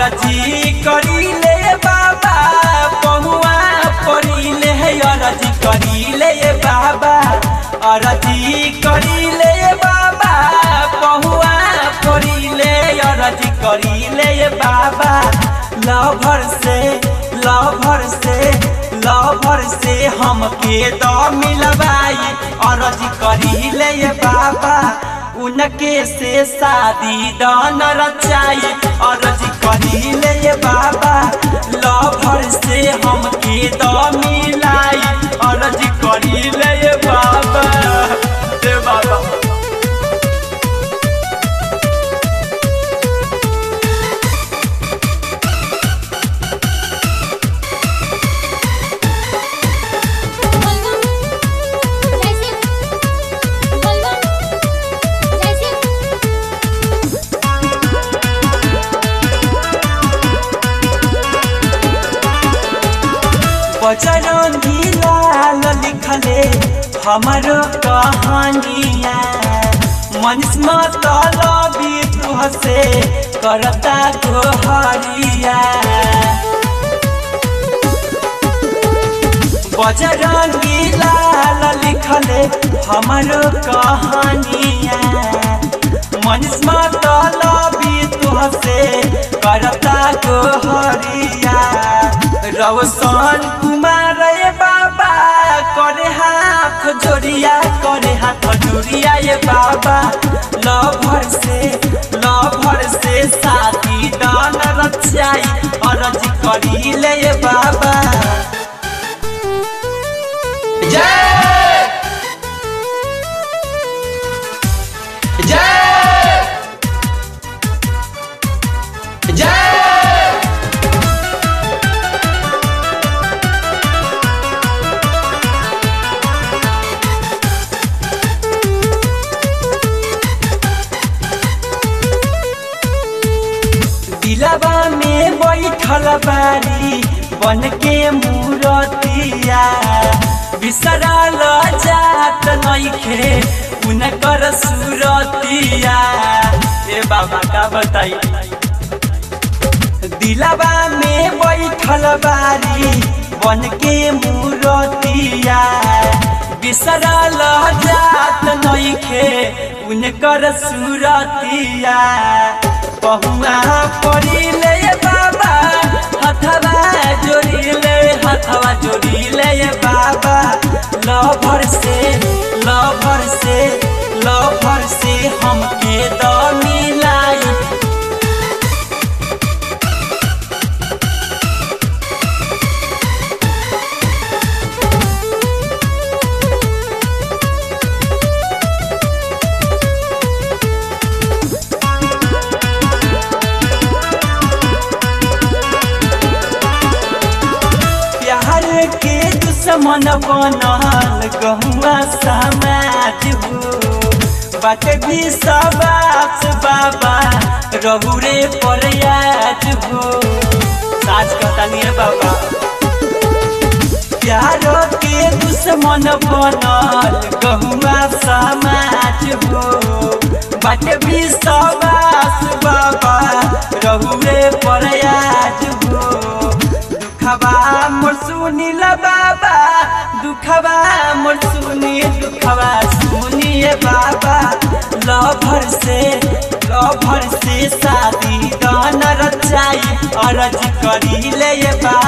अरजी करीले बाबा पहुआ पड़ीले अरजी करीले बाबा अरजी करीले बाबा पहुआ पड़ीले अरजी करीले बाबा लभर से हमके द मिलवाई अरजी करीले बाबा उनके से शादी दान रचाई अरजी करीले बाबा लभर से हमके द मिलाई अरजी करीले बाबा रे बाबा बजरंगी लाल लिखले हमारो कहानिया मनीष मतलबी तुहसे करता गोहरिया बजरंगी लाल लिखले हमारो कहानिया मनीष मतलबी तुहसे करता गोहरिया रवसन कुमार बाबा करे हाथ जोड़िया ये बाबा लभर से शादी दान रचाई अरजी करीले ये बाबा जय जय जय दिलवा में बैठल बारी बन के मूरतिया बिसरल जात नइखे उनकर सूरतिया ए बाबा का बताई दिलवा में बैठल बारी बन के मूरतिया बिसरल जात नइखे उनकर सूरतिया पहुआ पड़ीले बाबा हथवा जोड़ीले बाबा लभर से हमके द मिलाई के दुश्मन बनल गहुआ समाज हो बात भी सबास बाबा रहुरे प्रयाज हो साज कहतानी बाबा प्यार के दुश्मन बनल गहुआ समाज हो बात भी सबास बाबा रहुरे प्रयाज हो दुखवा मोर सुनीला बाबा दुखवा मोर सुनिए बाबा लभर से शादी दान रचाई अरजी करीले बाबा।